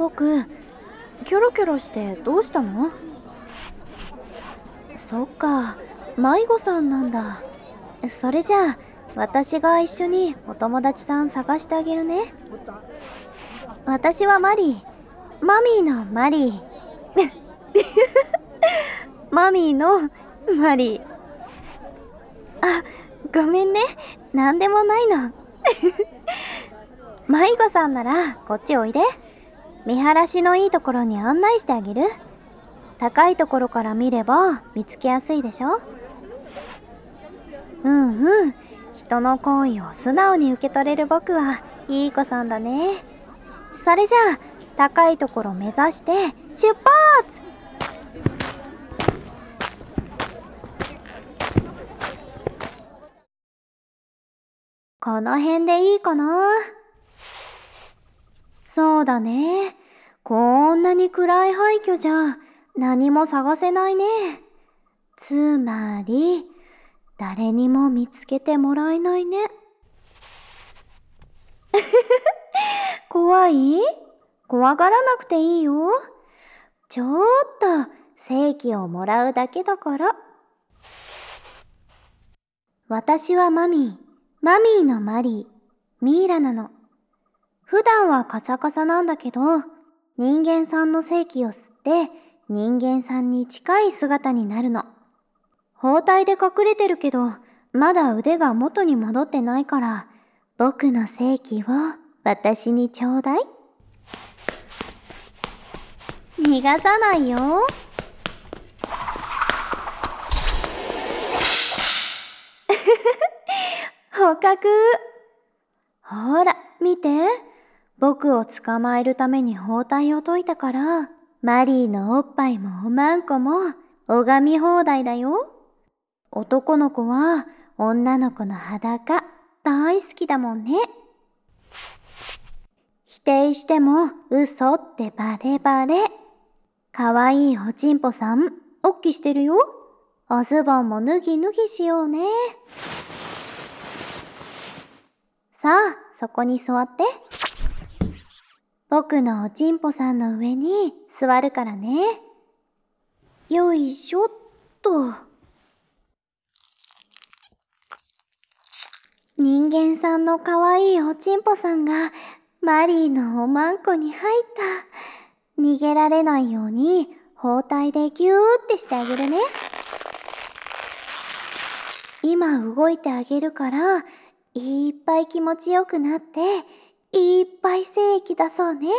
僕、キョロキョロしてどうしたの？そっか、迷子さんなんだ。それじゃあ、私が一緒にお友達さん探してあげるね。私はマリー。マミーのマリー。マミーのマリー。あ、ごめんね。なんでもないの。迷子さんならこっちおいで。見晴らしのいいところに案内してあげる。高いところから見れば見つけやすいでしょ。うんうん。人の好意を素直に受け取れる僕はいい子さんだね。それじゃあ、高いところ目指して出発！この辺でいいかな。そうだね。こんなに暗い廃墟じゃ何も探せないね。つまり、誰にも見つけてもらえないね。怖い？怖がらなくていいよ。ちょっと正気をもらうだけだから。私はマミーのマリー、ミイラなの。普段はカサカサなんだけど、人間さんの正気を吸って人間さんに近い姿になるの。包帯で隠れてるけど、まだ腕が元に戻ってないから、僕の正気を私にちょうだい。逃がさないよ。捕獲。ほら、見て。僕を捕まえるために包帯を解いたから、マリーのおっぱいもおまんこも拝み放題だよ。男の子は女の子の裸大好きだもんね。否定しても嘘ってバレバレ。かわいいおちんぽさん、おっきしてるよ。おズボンも脱ぎ脱ぎしようね。さあ、そこに座って。僕のおちんぽさんの上に座るからね。よいしょっと。人間さんのかわいいおちんぽさんがマリーのおまんこに入った。逃げられないように包帯でギューってしてあげるね。今動いてあげるから、いっぱい気持ちよくなって、いっぱい精液出そうね。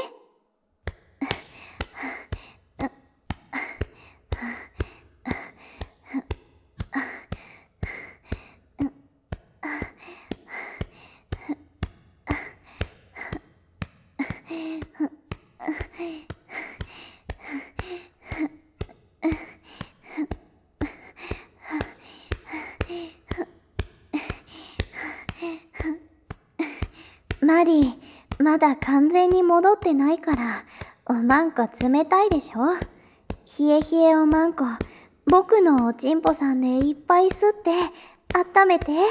マリー、まだ完全に戻ってないから、おまんこ冷たいでしょ？冷え冷えおまんこ、僕のおちんぽさんでいっぱい吸って温めて。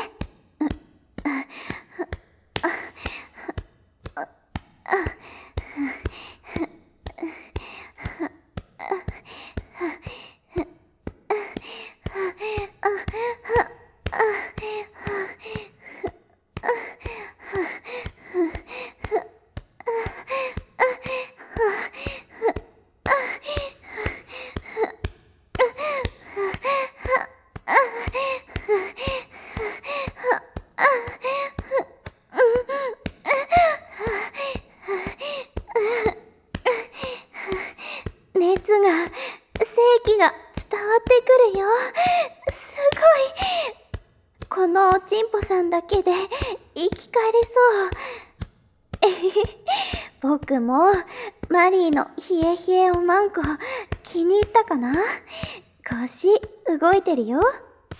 熱が、精気が伝わってくるよ。すごい。このおちんぽさんだけで生き返れそう。僕もマリーの冷え冷えおまんこ気に入ったかな？腰動いてるよ。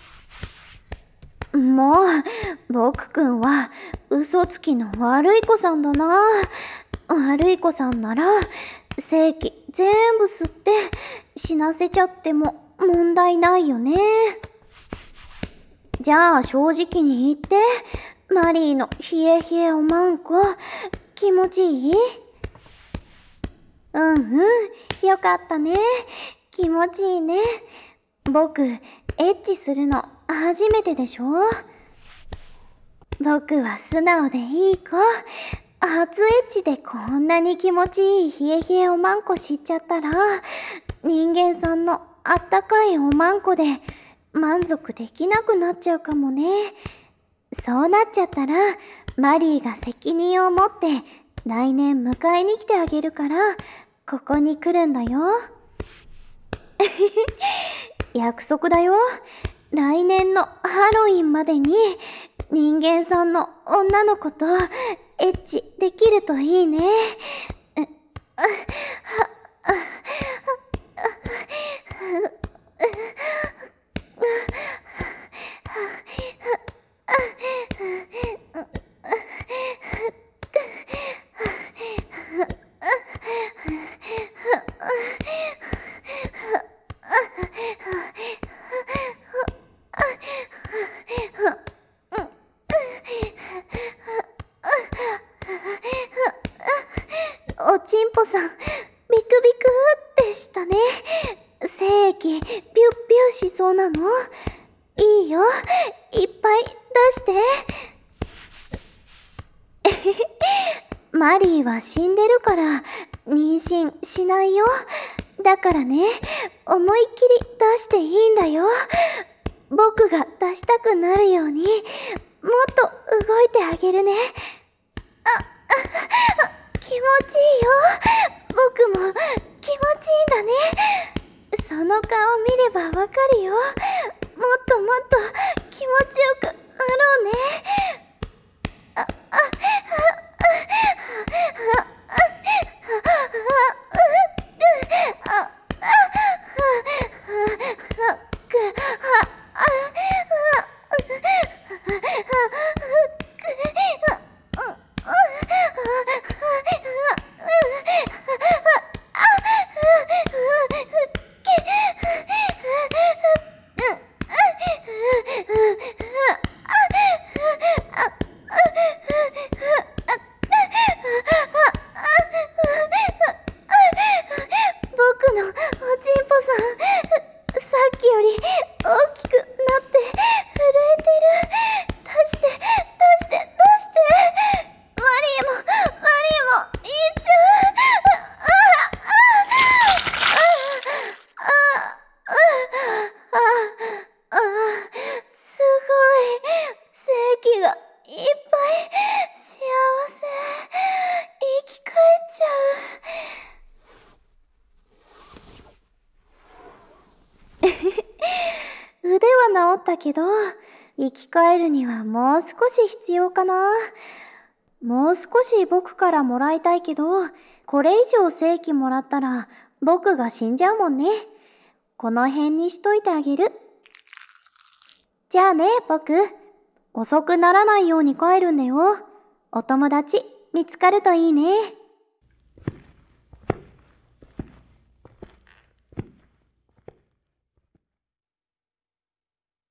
もう、僕くんは嘘つきの悪い子さんだな。悪い子さんなら精気全部吸って死なせちゃっても問題ないよね。じゃあ正直に言って、マリーの冷え冷えおまんこ気持ちいい？ うんうん、よかったね。気持ちいいね。僕、エッチするの初めてでしょ？僕は素直でいい子。初エッチでこんなに気持ちいい冷え冷えおまんこ知っちゃったら、人間さんのあったかいおまんこで満足できなくなっちゃうかもね。そうなっちゃったら、マリーが責任を持って来年迎えに来てあげるから、ここに来るんだよ。約束だよ。来年のハロウィンまでに人間さんの女の子とエッチできるといいね。おちんぽさん、ビクビクってしたね。精液、ビュッビュしそうなの？いいよ、いっぱい出して。マリーは死んでるから、妊娠しないよ。だからね、思いっきり出していいんだよ。僕が出したくなるように、もっと動いてあげるね。気持ちいいよ。僕も気持ちいいんだね。その顔見ればわかるよ。もっともっと気持ちよくなろうね。僕のおちんぽさん、さっきより大きくなって震えてる。出して、出して、出して。マリーもいっちゃう。すごい。精液がいっぱい。幸せ。生き返っちゃう。腕は治ったけど、生き返るにはもう少し必要かな。もう少し僕からもらいたいけど、これ以上精液もらったら僕が死んじゃうもんね。この辺にしといてあげる。じゃあね、僕。遅くならないように帰るんだよ。お友達見つかるといいね。